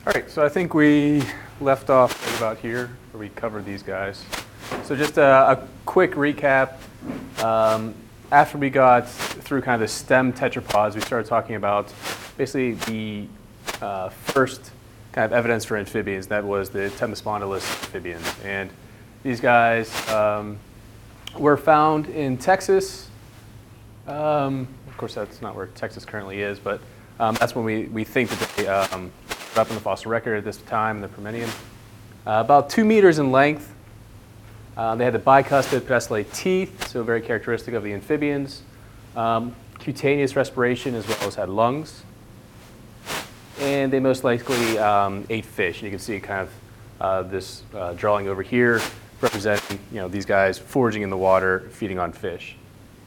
All right, so I think we left off right about here, where we covered these guys. So just a quick recap. After we got through kind of the stem tetrapods, we started talking about basically the first kind of evidence for amphibians. That was the Temnospondylus amphibians. And these guys were found in Texas. Of course, that's not where Texas currently is, but that's when we think that they up in the fossil record at this time in the Permian. About 2 meters in length. They had the bicuspid pedicellate teeth, so very characteristic of the amphibians. Cutaneous respiration, as well as had lungs. And they most likely ate fish. You can see kind of this drawing over here representing these guys foraging in the water, feeding on fish.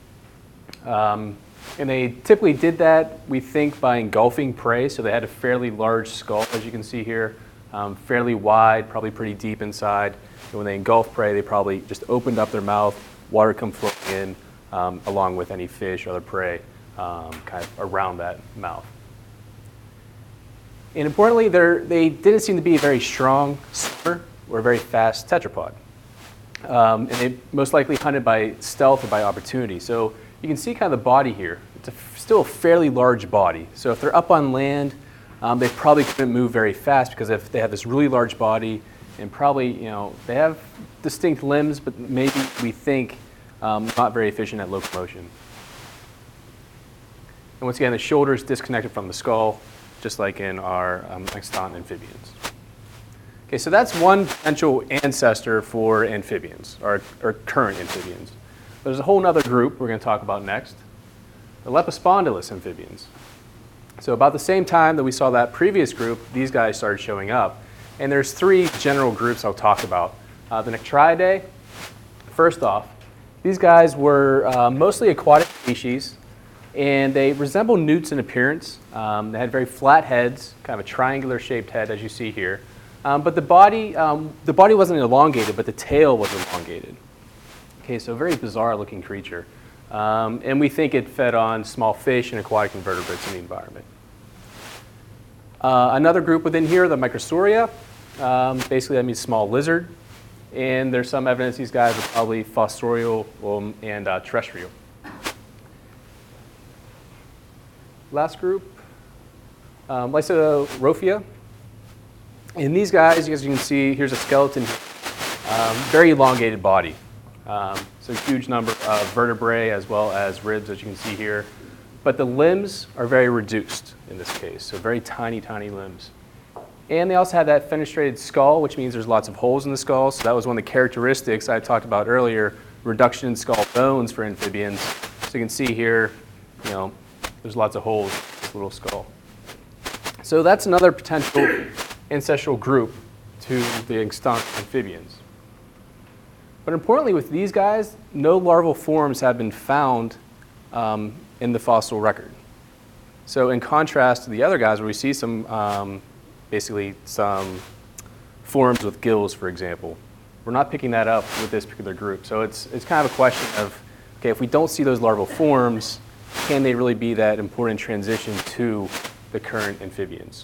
And they typically did that, we think, by engulfing prey. So they had a fairly large skull, as you can see here, fairly wide, probably pretty deep inside. And when they engulfed prey, they probably just opened up their mouth, water come flowing in, along with any fish or other prey kind of around that mouth. And importantly, they didn't seem to be a very strong swimmer or a very fast tetrapod. And they most likely hunted by stealth or by opportunity. So you can see kind of the body here. It's still a fairly large body. So if they're up on land, they probably couldn't move very fast because if they have this really large body and probably, they have distinct limbs, but maybe we think not very efficient at locomotion. And once again, the shoulder is disconnected from the skull, just like in our extant amphibians. Okay, so that's one potential ancestor for amphibians, or current amphibians. There's a whole other group we're going to talk about next, the Lepospondylus amphibians. So about the same time that we saw that previous group, these guys started showing up. And there's 3 general groups I'll talk about. The Nectariidae, first off, these guys were mostly aquatic species, and they resemble newts in appearance. They had very flat heads, kind of a triangular shaped head, as you see here. But the body wasn't elongated, but the tail was elongated. Okay, so a very bizarre looking creature. And we think it fed on small fish and aquatic invertebrates in the environment. Another group within here, the Microsauria. Basically that means small lizard. And there's some evidence these guys are probably fossorial and terrestrial. Last group, Lysorophiae. And these guys, as you can see, here's a skeleton, very elongated body. So huge number of vertebrae as well as ribs, as you can see here. But the limbs are very reduced in this case, so very tiny, tiny limbs. And they also have that fenestrated skull, which means there's lots of holes in the skull. So that was one of the characteristics I talked about earlier, reduction in skull bones for amphibians. So you can see here, there's lots of holes in this little skull. So that's another potential ancestral group to the extant amphibians. But importantly, with these guys, no larval forms have been found in the fossil record. So in contrast to the other guys where we see some, basically some forms with gills, for example, we're not picking that up with this particular group. So it's kind of a question of, okay, if we don't see those larval forms, can they really be that important transition to the current amphibians?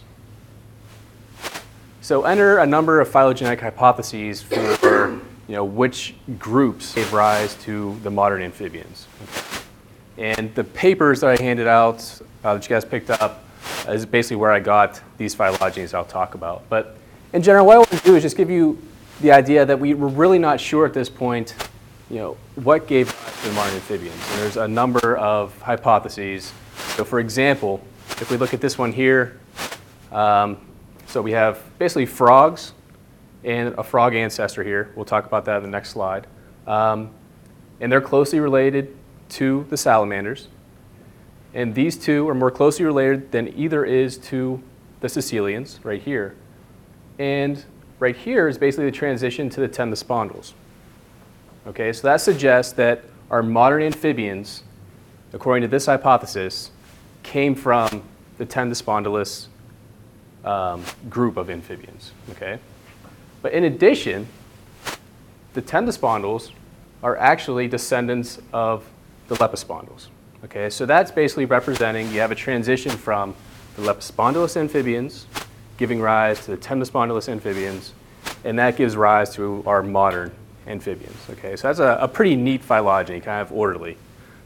So enter a number of phylogenetic hypotheses for which groups gave rise to the modern amphibians. And the papers that I handed out, that you guys picked up, is basically where I got these phylogenies I'll talk about. But in general, what I want to do is just give you the idea that we're really not sure at this point, what gave rise to the modern amphibians. And there's a number of hypotheses. So for example, if we look at this one here, so we have basically frogs and a frog ancestor here. We'll talk about that in the next slide. And they're closely related to the salamanders. And these two are more closely related than either is to the caecilians right here. And right here is basically the transition to the Temnospondyls. Okay, so that suggests that our modern amphibians, according to this hypothesis, came from the Temnospondylus group of amphibians. Okay? But in addition, the Temnospondyls are actually descendants of the Lepospondylus. Okay, so that's basically representing you have a transition from the Lepospondylus amphibians giving rise to the temnospondylus amphibians, and that gives rise to our modern amphibians. Okay, so that's a pretty neat phylogeny, kind of orderly.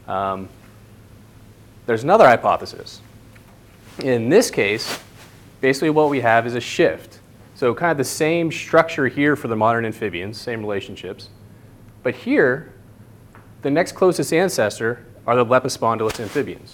There's another hypothesis. In this case, basically what we have is a shift. So kind of the same structure here for the modern amphibians, same relationships. But here, the next closest ancestor are the Lepispondylus amphibians.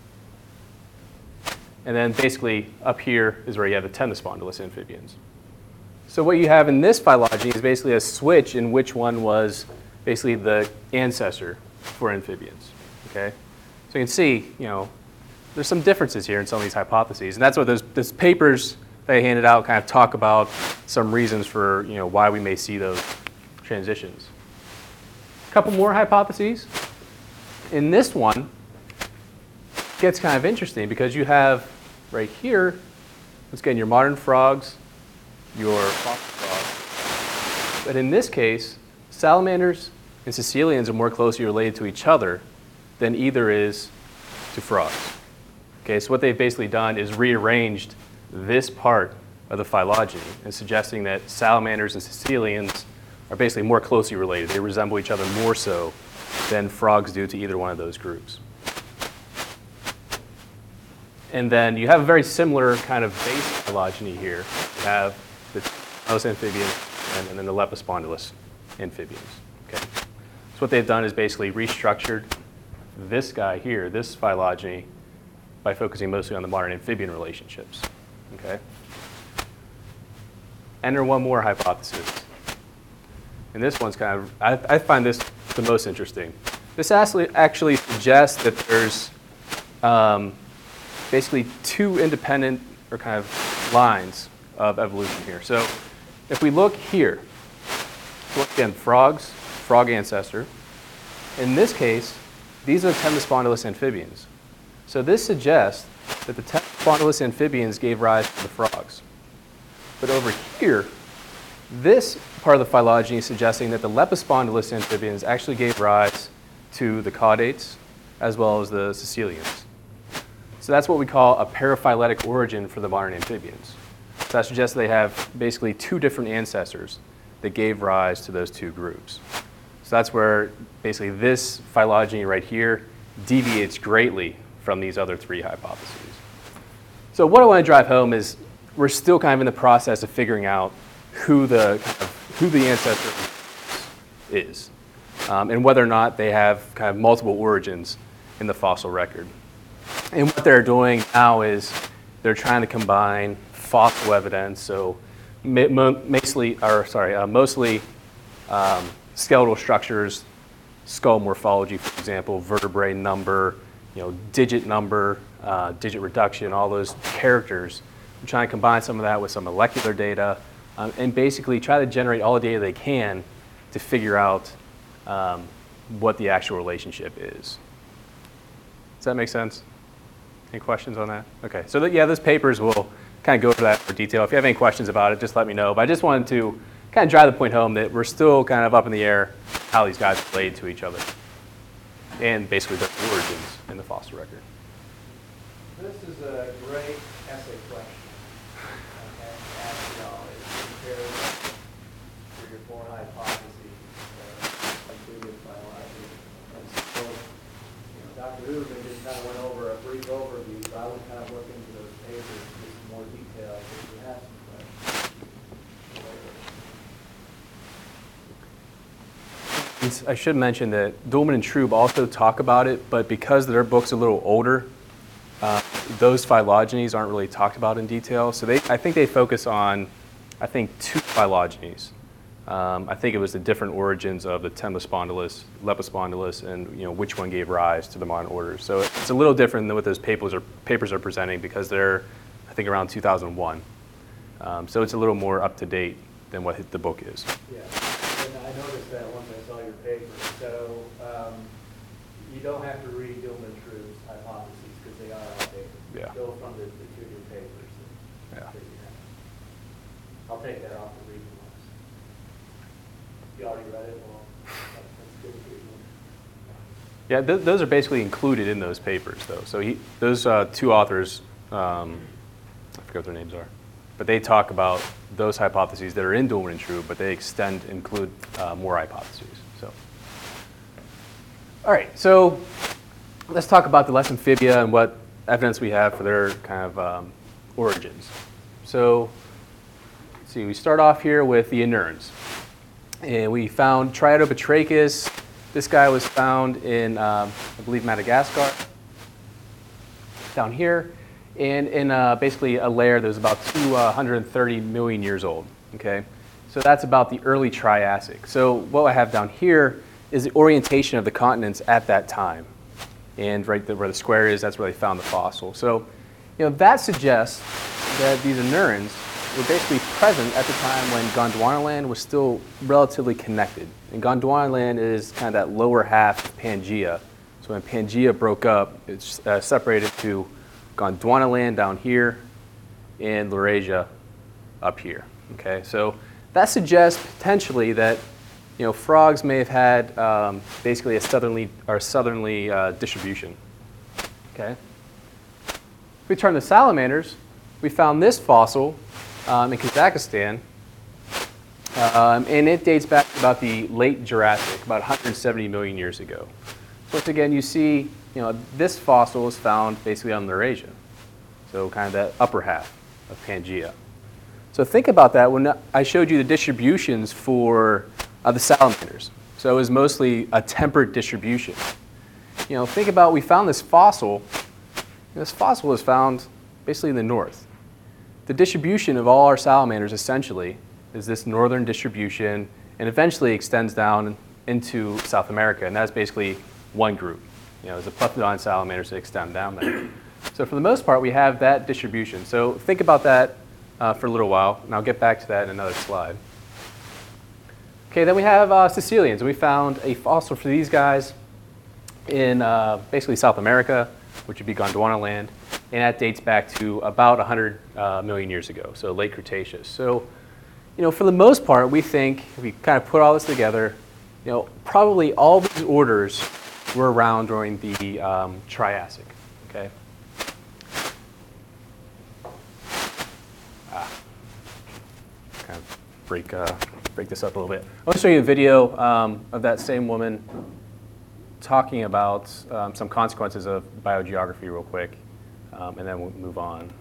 And then basically up here is where you have the Temnospondylus amphibians. So what you have in this phylogeny is basically a switch in which one was basically the ancestor for amphibians. Okay? So you can see, there's some differences here in some of these hypotheses. And that's what those papers that I handed out kind of talk about some reasons for why we may see those transitions. A couple more hypotheses. In this one, it gets kind of interesting because you have right here, once again, your modern frogs, your fossil frogs. But in this case, salamanders and caecilians are more closely related to each other than either is to frogs. Okay, so what they've basically done is rearranged this part of the phylogeny and suggesting that salamanders and caecilians are basically more closely related. They resemble each other more so than frogs do to either one of those groups. And then you have a very similar kind of base phylogeny here. You have the Temnospondylus amphibians and then the Lepispondylus amphibians. Okay. So what they've done is basically restructured this guy here, this phylogeny, by focusing mostly on the modern amphibian relationships. Okay. Enter one more hypothesis. And this one's kind of, I find this the most interesting. This actually suggests that there's basically two independent or kind of lines of evolution here. So if we look here, look again, frogs, frog ancestor. In this case, these are Temnospondylus amphibians. So this suggests that the Temnospondylus amphibians gave rise to the frogs. But over here, this part of the phylogeny is suggesting that the Lepispondylus amphibians actually gave rise to the caudates as well as the caecilians. So that's what we call a paraphyletic origin for the modern amphibians. So that suggests they have basically two different ancestors that gave rise to those two groups. So that's where basically this phylogeny right here deviates greatly from these other three hypotheses. So what I want to drive home is we're still kind of in the process of figuring out who the ancestor is, and whether or not they have kind of multiple origins in the fossil record. And what they're doing now is they're trying to combine fossil evidence, so mostly skeletal structures, skull morphology, for example, vertebrae number, digit number, digit reduction, all those characters. I'm trying to combine some of that with some molecular data, and basically try to generate all the data they can to figure out what the actual relationship is. Does that make sense? Any questions on that? Okay, so those papers will kind of go over that for detail. If you have any questions about it, just let me know. But I just wanted to kind of drive the point home that we're still kind of up in the air how these guys relate to each other and basically their origins in the fossil record. This is a great essay question. Okay, ask y'all. It compares to your four hypotheses, including biology. And so, Dr. Hoover just kind of went over a brief overview, so I would kind of look into those papers with some more detail if you have some questions. I should mention that Duhlman and Trube also talk about it, but because their book's a little older, those phylogenies aren't really talked about in detail. So I think they focus on, two phylogenies. I think it was the different origins of the Temnospondylus, Lepispondylus, and which one gave rise to the modern orders. So it's a little different than what those papers are presenting because they're, I think, around 2001. So it's a little more up to date than what the book is. Yeah, and I noticed that once I saw your paper. So you don't have to read Duhlman and Trube's hypotheses because they are outdated. Yeah. Go from the two new papers. Yeah. I'll take that off the reading list. You already read it? Well, that's good to read. Yeah, those are basically included in those papers, though. So those two authors, I forget what their names are. but they talk about those hypotheses that are in Duhlmann and True, but they include more hypotheses. So, all right, so let's talk about the less amphibia and what evidence we have for their kind of origins. So, let's see, we start off here with the Anurans. And we found Triatobatrachus. This guy was found in, I believe, Madagascar, down here, and in basically a layer that was about 230 million years old. Okay, so that's about the early Triassic. So what I have down here is the orientation of the continents at that time, and right there where the square is, that's where they found the fossil. So, that suggests that these Anurans were basically present at the time when Gondwanaland was still relatively connected. And Gondwanaland is kind of that lower half of Pangaea. So when Pangaea broke up, it's separated to Gondwanaland down here and Laurasia up here. Okay, so that suggests potentially that frogs may have had basically a southerly distribution. Okay. If we turn to salamanders, we found this fossil in Kazakhstan, and it dates back to about the late Jurassic, about 170 million years ago. So once again, you see, this fossil is found basically on Laurasia, so kind of that upper half of Pangaea. So think about that when I showed you the distributions for the salamanders. So it was mostly a temperate distribution. Think about, we found this fossil. This fossil was found basically in the north. The distribution of all our salamanders essentially is this northern distribution and eventually extends down into South America, and that's basically one group. There's the Plethodon salamanders that extend down there. So for the most part, we have that distribution. So think about that for a little while, and I'll get back to that in another slide. Okay, then we have Caecilians, and we found a fossil for these guys in basically South America, which would be Gondwanaland, and that dates back to about 100 million years ago, so late Cretaceous. So, for the most part, we think, if we kind of put all this together, probably all these orders were around during the Triassic, okay? Kind of break this up a little bit. I'll show you a video of that same woman talking about some consequences of biogeography real quick, and then we'll move on.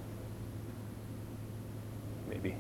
Maybe.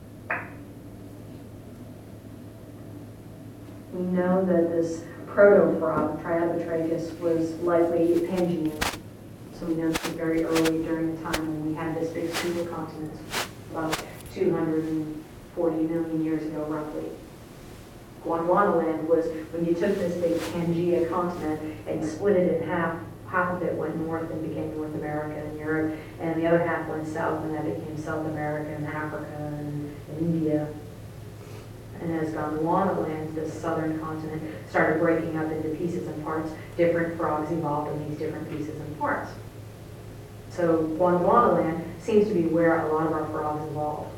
We know that this proto-frog, Triatobatrachus, was likely Pangaean. So we know this was very early during the time when we had this big supercontinent, about 240 million years ago, roughly. Gondwanaland was when you took this big Pangaea continent and split it in half. Half of it went north and became North America and Europe, and the other half went south, and that became South America and Africa and India. And as Gondwanaland, this southern continent, started breaking up into pieces and parts, different frogs evolved in these different pieces and parts. So Gondwanaland seems to be where a lot of our frogs evolved.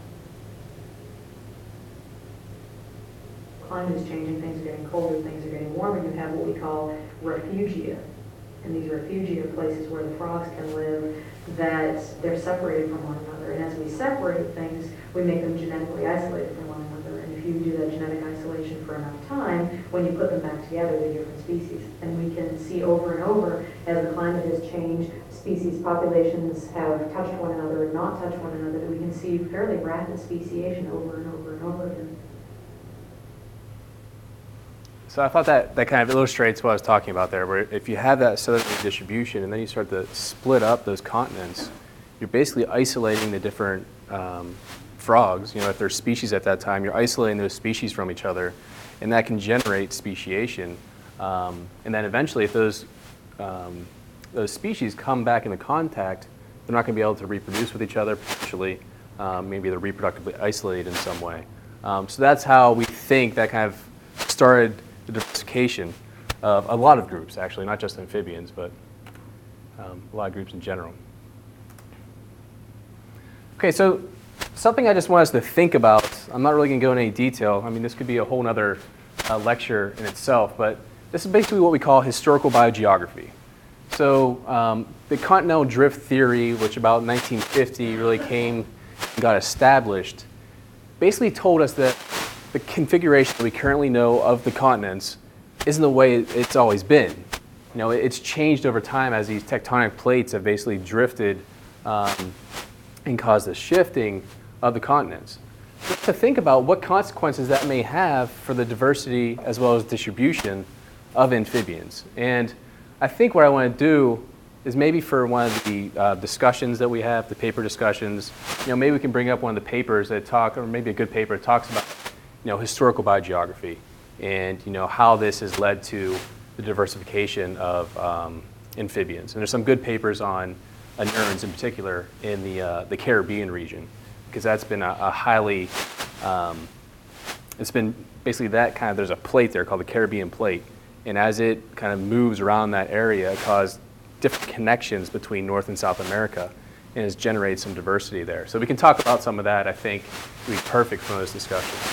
Climate is changing, things are getting colder, things are getting warmer. You have what we call refugia. And these refugia are places where the frogs can live that they're separated from one another. And as we separate things, we make them genetically isolated from one another. And if you do that genetic isolation for enough time, when you put them back together, they're different species. And we can see over and over, as the climate has changed, species populations have touched one another and not touched one another, that we can see fairly rapid speciation over and over and over again. So I thought that kind of illustrates what I was talking about there, where if you have that southern distribution and then you start to split up those continents, you're basically isolating the different frogs. If there's species at that time, you're isolating those species from each other, and that can generate speciation. And then eventually, if those species come back into contact, they're not going to be able to reproduce with each other, potentially. Maybe they're reproductively isolated in some way. So that's how we think that kind of started the diversification of a lot of groups, actually, not just amphibians, but a lot of groups in general. Okay, so something I just want us to think about, I'm not really going to go into any detail. I mean, this could be a whole other lecture in itself, but this is basically what we call historical biogeography. So the continental drift theory, which about 1950 really came got established basically told us that the configuration that we currently know of the continents isn't the way it's always been. You know, it's changed over time as these tectonic plates have basically drifted and caused the shifting of the continents. So to think about what consequences that may have for the diversity as well as distribution of amphibians. And I think what I want to do is maybe for one of the discussions that we have, the paper discussions, you know, maybe we can bring up one of the papers that talk, or maybe a good paper that talks about, you know, historical biogeography and, you know, how this has led to the diversification of amphibians. And there's some good papers on nerns in particular in the Caribbean region, because that's been a highly, it's been basically that kind of, there's a plate there called the Caribbean plate. And as it kind of moves around that area, it caused different connections between North and South America and has generated some diversity there. So we can talk about some of that, I think, would be perfect for those discussions.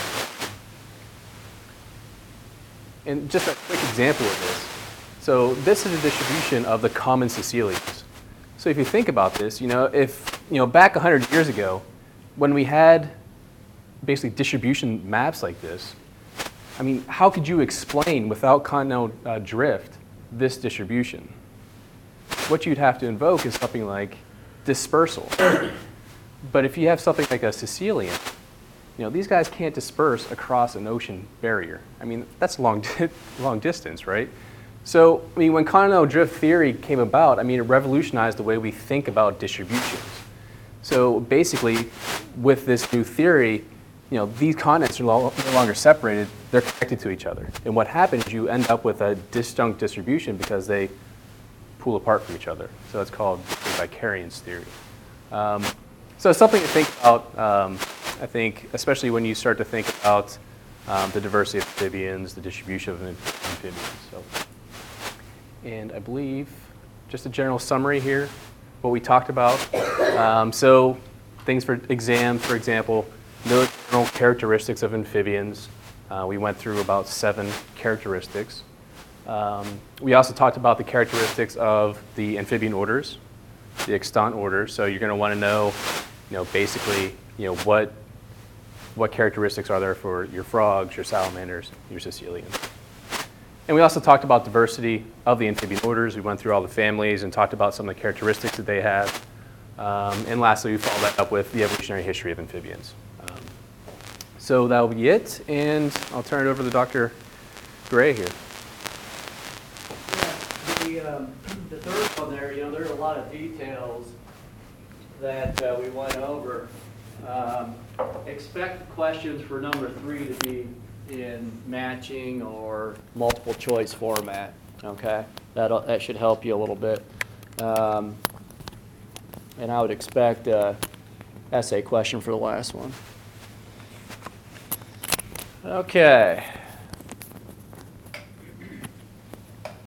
And just a quick example of this. So this is a distribution of the common caecilians. So if you think about this, you know, if, you know, back 100 years ago, when we had basically distribution maps like this, I mean, how could you explain without continental drift this distribution? What you'd have to invoke is something like dispersal. But if you have something like a caecilian, you know, these guys can't disperse across an ocean barrier. I mean, that's long distance, right? So, I mean, when continental drift theory came about, I mean, it revolutionized the way we think about distributions. So basically, with this new theory, you know, these continents are no longer separated, they're connected to each other. And what happens, you end up with a disjunct distribution because they pull apart from each other. So it's called the vicariance theory. So something to think about, I think, especially when you start to think about the diversity of amphibians, the distribution of amphibians. So, and I believe, just a general summary here, what we talked about. So things for exam, for example, the general characteristics of amphibians. We went through about 7 characteristics. We also talked about the characteristics of the amphibian orders, the extant orders. So you're going to want to know, you know, basically, you know, what characteristics are there for your frogs, your salamanders, your caecilians. And we also talked about diversity of the amphibian orders. We went through all the families and talked about some of the characteristics that they have. And lastly, we followed that up with the evolutionary history of amphibians. So that will be it, and I'll turn it over to Dr. Gray here. Yeah, the third one there, you know, there are a lot of details that we went over. Expect questions for number 3 to be in matching or multiple choice format, okay? That should help you a little bit. And I would expect an essay question for the last one. Okay.